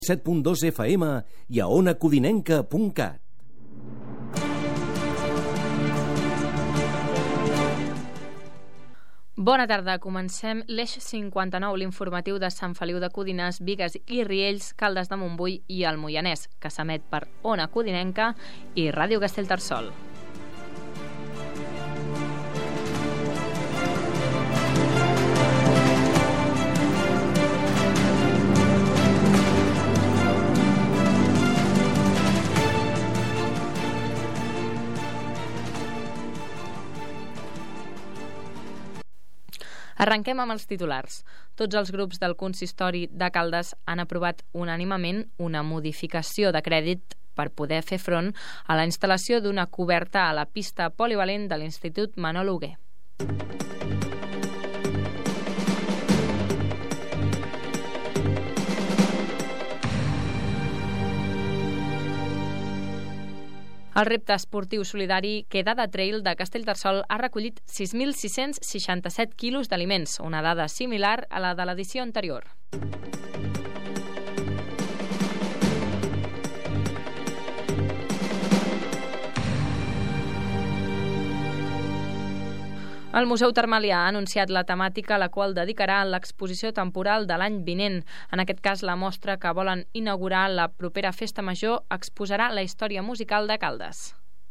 7.2 FM i a onacodinenca.cat. Bona tarda, comencem l'Eix 59, l'informatiu de Sant Feliu de Codines, Bigues i Riells, Caldes de Montbui i el Moianès, que s'emet per Ona Codinenca i Ràdio Castellterçol. Arrenquem amb els titulars. Tots els grups del consistori de Caldes han aprovat unànimement una modificació de crèdit per poder fer front a la instal·lació d'una coberta a la pista polivalent de l'Institut Manol Hugué. El repte esportiu solidari Quedada Trail de Castellterçol ha recollit 6.667 quilos d'aliments, una dada similar a la de l'edició anterior. El Museu Termalià ha anunciat la temàtica a la qual dedicarà l'exposició temporal de l'any vinent. En aquest cas, la mostra que volen inaugurar la propera Festa Major exposarà la història musical de Caldes.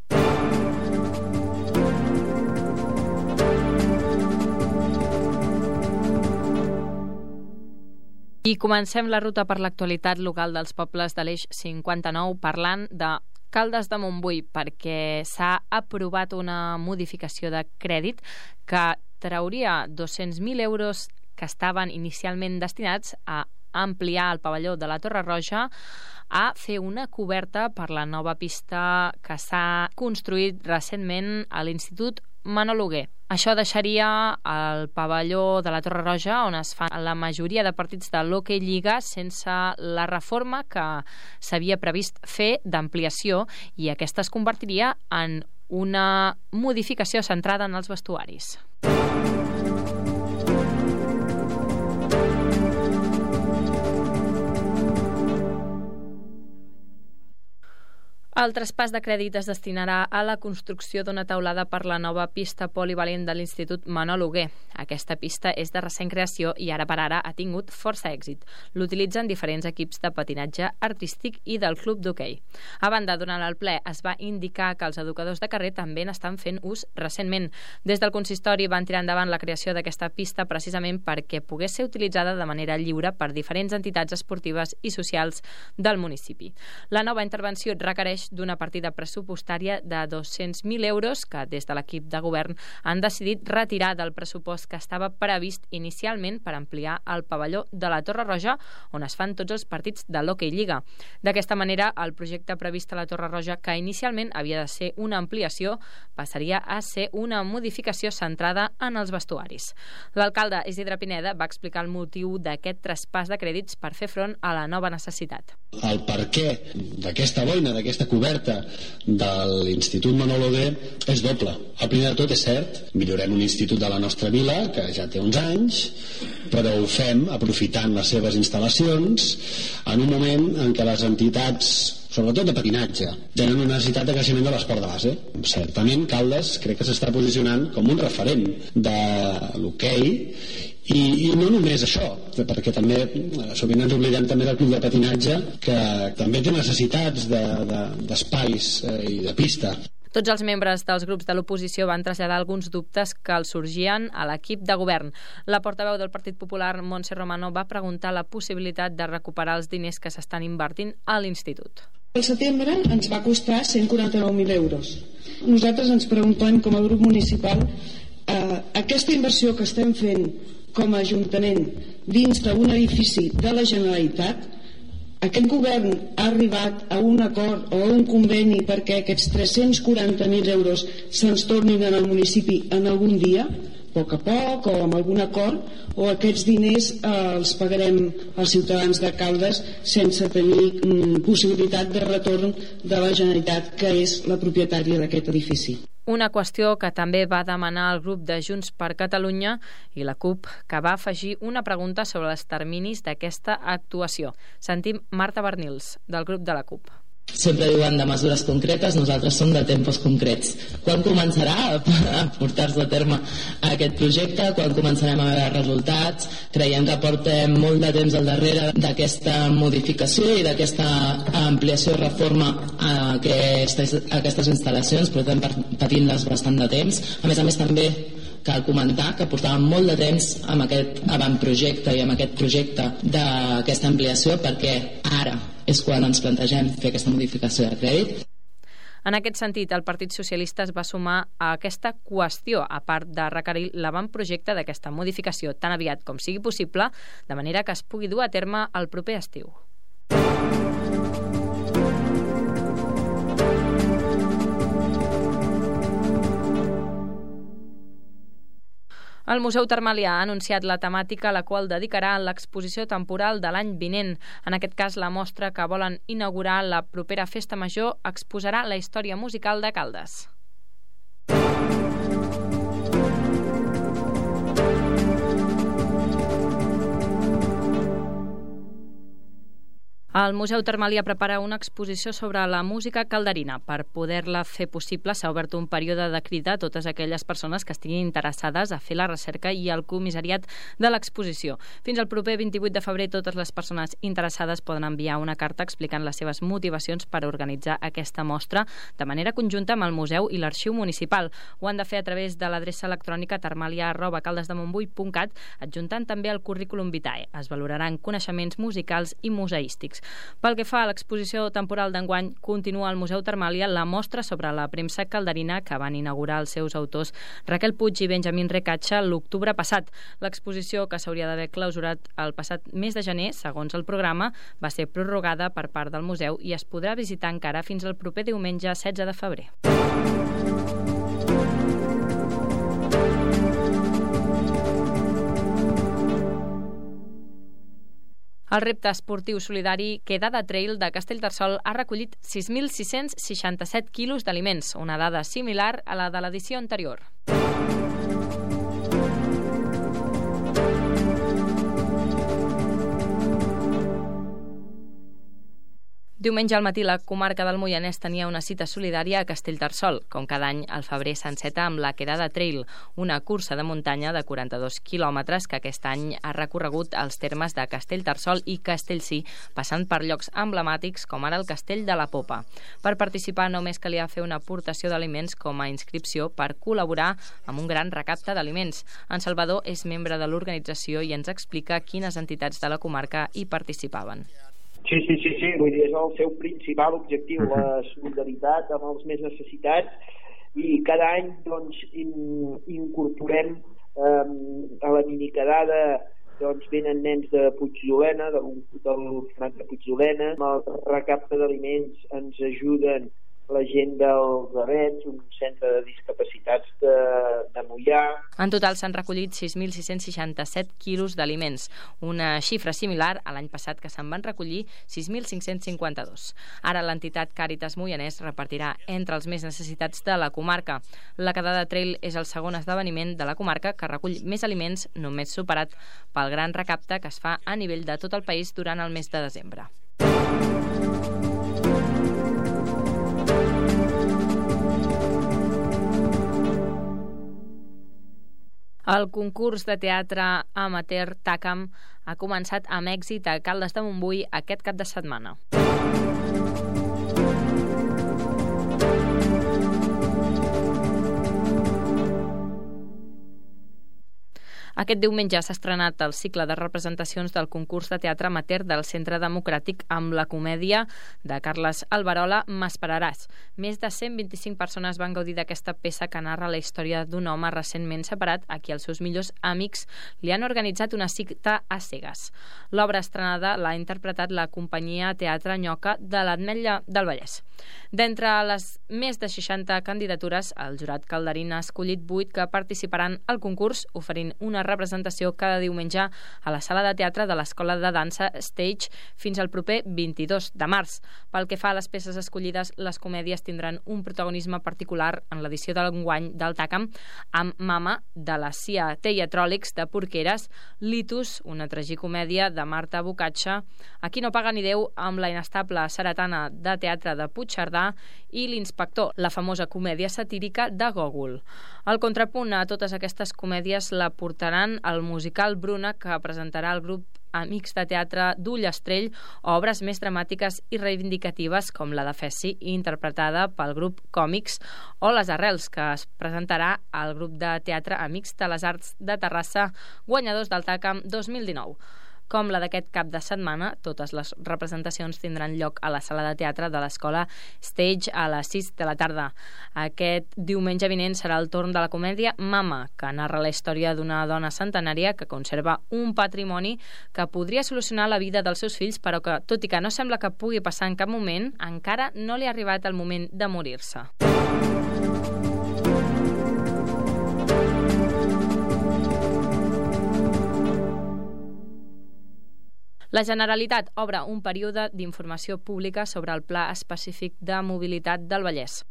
I comencem la ruta per l'actualitat local dels pobles de l'Eix 59 parlant de Caldes de Montbui, perquè s'ha aprovat una modificació de crèdit que trauria 200.000 euros que estaven inicialment destinats a ampliar el pavelló de la Torre Roja a fer una coberta per la nova pista que s'ha construït recentment a l'Institut Manol Hugué. Això deixaria el pavelló de la Torre Roja, on es fan la majoria de partits de l'Hockey Lliga, sense la reforma que s'havia previst fer d'ampliació, i aquesta es convertiria en una modificació centrada en els vestuaris. El traspàs de crèdit es destinarà a la construcció d'una teulada per la nova pista polivalent de l'Institut Manol Hugué. Aquesta pista és de recent creació i ara per ara ha tingut força èxit. L'utilitzen diferents equips de patinatge artístic i del club d'hoquei. A banda, durant el ple es va indicar que els educadors de carrer també n'estan fent ús recentment. Des del consistori van tirar endavant la creació d'aquesta pista precisament perquè pogués ser utilitzada de manera lliure per diferents entitats esportives i socials del municipi. La nova intervenció requereix d'una partida pressupostària de 200.000 euros que des de l'equip de govern han decidit retirar del pressupost que estava previst inicialment per ampliar el pavelló de la Torre Roja, on es fan tots els partits de l'Hockey Lliga. D'aquesta manera, el projecte previst a la Torre Roja, que inicialment havia de ser una ampliació, passaria a ser una modificació centrada en els vestuaris. L'alcalde Isidre Pineda va explicar el motiu d'aquest traspàs de crèdits per fer front a la nova necessitat. El perquè d'aquesta boina, d'aquesta coberta de l'Institut Manol Hugué és doble. El primer de tot és cert, millorem un institut de la nostra vila que ja té uns anys, però ho fem aprofitant les seves instal·lacions en un moment en què les entitats, sobretot de patinatge, tenen una necessitat de creixement de l'esport de base. Certament Caldes crec que s'està posicionant com un referent de l'hoquei. I no només això, perquè també sovint ens oblidem també del club de patinatge, que també té necessitats d'espais i de pista. Tots els membres dels grups de l'oposició van traslladar alguns dubtes que els sorgien a l'equip de govern. La portaveu del Partit Popular, Montse Romano, va preguntar la possibilitat de recuperar els diners que s'estan invertint a l'Institut. Al setembre ens va costar 149.000 euros. Nosaltres ens preguntem com a grup municipal aquesta inversió que estem fent com a Ajuntament dins d'un edifici de la Generalitat, aquest govern ha arribat a un acord o a un conveni perquè aquests 340.000 euros se'ns tornin al municipi en algun dia, a poc o amb algun acord, o aquests diners els pagarem als ciutadans de Caldes sense tenir possibilitat de retorn de la Generalitat, que és la propietària d'aquest edifici. Una qüestió que també va demanar el grup de Junts per Catalunya i la CUP, que va afegir una pregunta sobre els terminis d'aquesta actuació. Sentim Marta Bernils, del grup de la CUP. Sempre diuen de mesures concretes, nosaltres som de tempos concrets. Quan començarà a portar-se a terme aquest projecte? Quan començarem a veure resultats? Creiem que portem molt de temps al darrere d'aquesta modificació i d'aquesta ampliació i reforma a aquestes instal·lacions, però estem patint-les bastant de temps. A més també cal comentar que portàvem molt de temps amb aquest avantprojecte i amb aquest projecte d'aquesta ampliació, perquè ara és quan ens plantegem fer aquesta modificació de crèdit. En aquest sentit, el Partit Socialista es va sumar a aquesta qüestió, a part de requerir l'avantprojecte d'aquesta modificació tan aviat com sigui possible, de manera que es pugui dur a terme el proper estiu. El Museu Termalià ha anunciat la temàtica a la qual dedicarà l'exposició temporal de l'any vinent. En aquest cas, la mostra que volen inaugurar la propera Festa Major exposarà la història musical de Caldes. El Museu Termalià prepara una exposició sobre la música calderina. Per poder-la fer possible s'ha obert un període de crida a totes aquelles persones que estiguin interessades a fer la recerca i el comissariat de l'exposició. Fins al proper 28 de febrer totes les persones interessades poden enviar una carta explicant les seves motivacions per organitzar aquesta mostra de manera conjunta amb el museu i l'arxiu municipal. Ho han de fer a través de l'adreça electrònica termalia@caldesdemontbui.cat, adjuntant també el currículum vitae. Es valoraran coneixements musicals i museístics. Pel que fa a l'exposició temporal d'enguany, continua al Museu Termalià la mostra sobre la premsa calderina que van inaugurar els seus autors Raquel Puig i Benjamín Recatxa l'octubre passat. L'exposició, que s'hauria d'haver clausurat el passat mes de gener, segons el programa, va ser prorrogada per part del museu i es podrà visitar encara fins al proper diumenge 16 de febrer. El repte esportiu solidari Quedada Trail de Castellterçol ha recollit 6.667 quilos d'aliments, una dada similar a la de l'edició anterior. Diumenge al matí la comarca del Moianès tenia una cita solidària a Castellterçol. Com cada any, el febrer s'enceta amb la Quedada Trail, una cursa de muntanya de 42 quilòmetres que aquest any ha recorregut els termes de Castellterçol i Castellcí, passant per llocs emblemàtics com ara el Castell de la Popa. Per participar només calia fer una aportació d'aliments com a inscripció per col·laborar amb un gran recapte d'aliments. En Salvador és membre de l'organització i ens explica quines entitats de la comarca hi participaven. Sí, vull dir, és el seu principal objectiu, la solidaritat amb els més necessitats, i cada any doncs incorporem a la miniquedada doncs venen nens de Puigdolena, del Frat de Puigdolena. Amb el recapte d'aliments ens ajuden la gent dels Avets, un centre de discapacitats de Moià. En total s'han recollit 6.667 quilos d'aliments, una xifra similar a l'any passat que se'n van recollir 6.552. Ara l'entitat Càritas Moianès repartirà entre els més necessitats de la comarca. La Quedada Trail és el segon esdeveniment de la comarca que recull més aliments, només superat pel gran recapte que es fa a nivell de tot el país durant el mes de desembre. El concurs de teatre amateur TACAM ha començat amb èxit a Caldes de Montbui aquest cap de setmana. Aquest diumenge s'ha estrenat el cicle de representacions del concurs de teatre amateur del Centre Democràtic amb la comèdia de Carles Alberola, M'esperaràs. Més de 125 persones van gaudir d'aquesta peça que narra la història d'un home recentment separat a qui els seus millors amics li han organitzat una cita a cegues. L'obra estrenada l'ha interpretat la companyia Teatre Nyoca de l'Ametlla del Vallès. D'entre les més de 60 candidatures, el jurat calderí n'ha escollit 8 que participaran al concurs, oferint una representació cada diumenge a la sala de teatre de l'Escola de Dansa Stage fins al proper 22 de març. Pel que fa a les peces escollides, les comèdies tindran un protagonisme particular en l'edició d'enguany del TACAM, amb Mama, de la Cia Teatròlics de Porqueres, Litus, una tragicomèdia de Marta Bocaccia, Aquí no paga ni Déu, amb la inestable Saretana de Teatre de Puigcerdà, i L'Inspector, la famosa comèdia satírica de Gògol. El contrapunt a totes aquestes comèdies la portaran el musical Bruna, que presentarà el grup Amics de Teatre d'Ullastrell, obres més dramàtiques i reivindicatives com la de Fessi, interpretada pel grup Còmics, o Les Arrels, que es presentarà al grup de teatre Amics de les Arts de Terrassa, guanyadors del TACAM 2019. Com la d'aquest cap de setmana, totes les representacions tindran lloc a la sala de teatre de l'Escola Stage a les 6 de la tarda. Aquest diumenge vinent serà el torn de la comèdia Mama, que narra la història d'una dona centenària que conserva un patrimoni que podria solucionar la vida dels seus fills, però que, tot i que no sembla que pugui passar en cap moment, encara no li ha arribat el moment de morir-se. La Generalitat obre un període d'informació pública sobre el Pla Específic de Mobilitat del Vallès.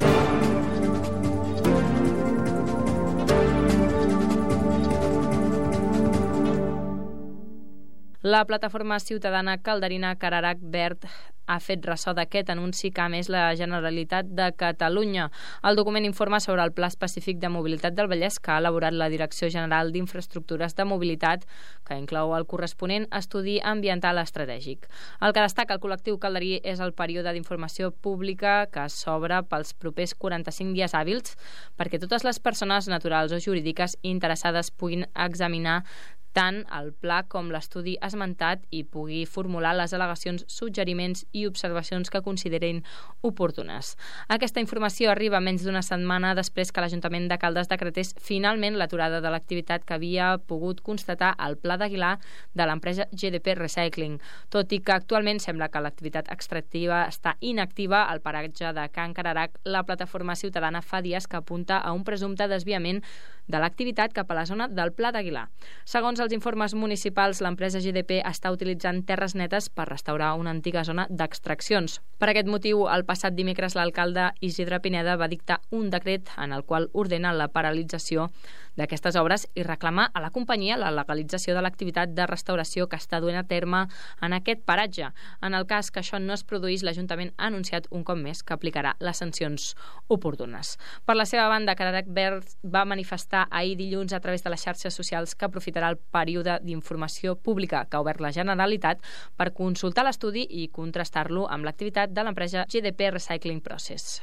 La plataforma ciutadana calderina Cararac Verd ha fet ressò d'aquest anunci que ha emès la Generalitat de Catalunya. El document informa sobre el Pla Específic de Mobilitat del Vallès que ha elaborat la Direcció General d'Infraestructures de Mobilitat, que inclou el corresponent estudi ambiental estratègic. El que destaca el col·lectiu calderí és el període d'informació pública que s'obre pels propers 45 dies hàbils perquè totes les persones naturals o jurídiques interessades puguin examinar tant el pla com l'estudi esmentat i pugui formular les al·legacions, suggeriments i observacions que considerin oportunes. Aquesta informació arriba menys d'una setmana després que l'Ajuntament de Caldes decretés finalment l'aturada de l'activitat que havia pogut constatar el Pla d'Aguilar de l'empresa GDP Recycling. Tot i que actualment sembla que l'activitat extractiva està inactiva al paratge de Can Cararac, la plataforma ciutadana fa dies que apunta a un presumpte desviament de l'activitat cap a la zona del Pla d'Aguilar. Segons els informes municipals, l'empresa GDP està utilitzant terres netes per restaurar una antiga zona d'extraccions. Per aquest motiu, el passat dimecres l'alcalde Isidre Pineda va dictar un decret en el qual ordena la paralització d'aquestes obres i reclamar a la companyia la legalització de l'activitat de restauració que està duent a terme en aquest paratge. En el cas que això no es produís, l'Ajuntament ha anunciat un cop més que aplicarà les sancions oportunes. Per la seva banda, Cararac Verd va manifestar ahir dilluns a través de les xarxes socials que aprofitarà el període d'informació pública que ha obert la Generalitat per consultar l'estudi i contrastar-lo amb l'activitat de l'empresa GDP Recycling Process.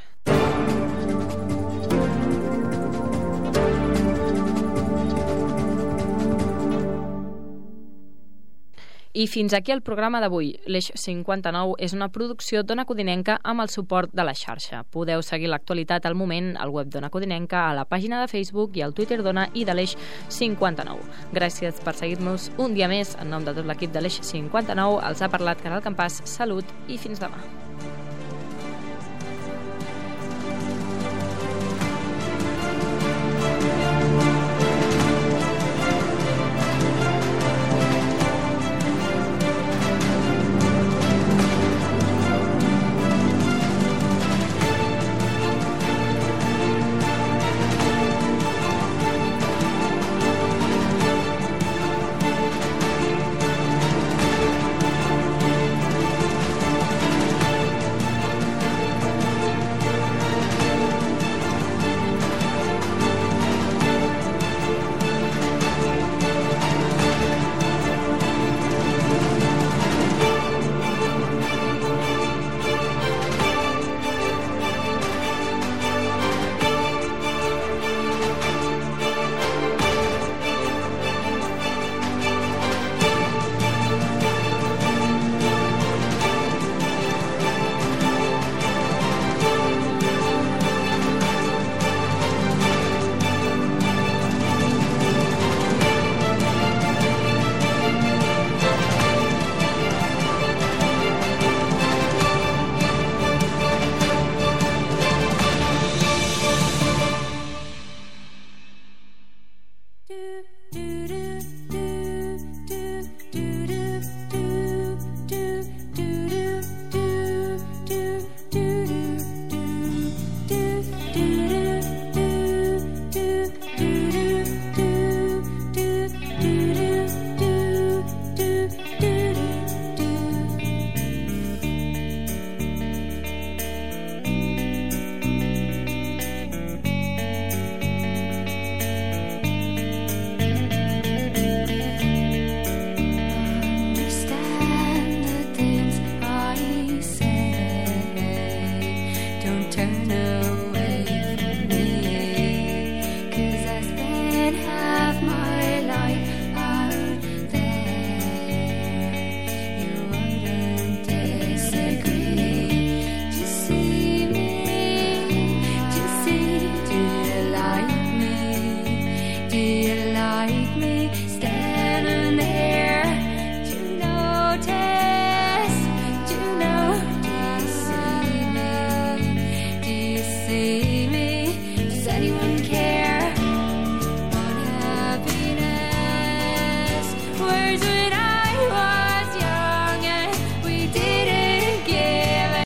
I fins aquí el programa d'avui. L'Eix 59 és una producció d'Ona Codinenca amb el suport de la xarxa. Podeu seguir l'actualitat al moment al web d'Ona Codinenca, a la pàgina de Facebook i al Twitter d'Ona i de l'Eix 59. Gràcies per seguir-nos un dia més. En nom de tot l'equip de l'Eix 59 els ha parlat Caral Campàs. Salut i fins demà.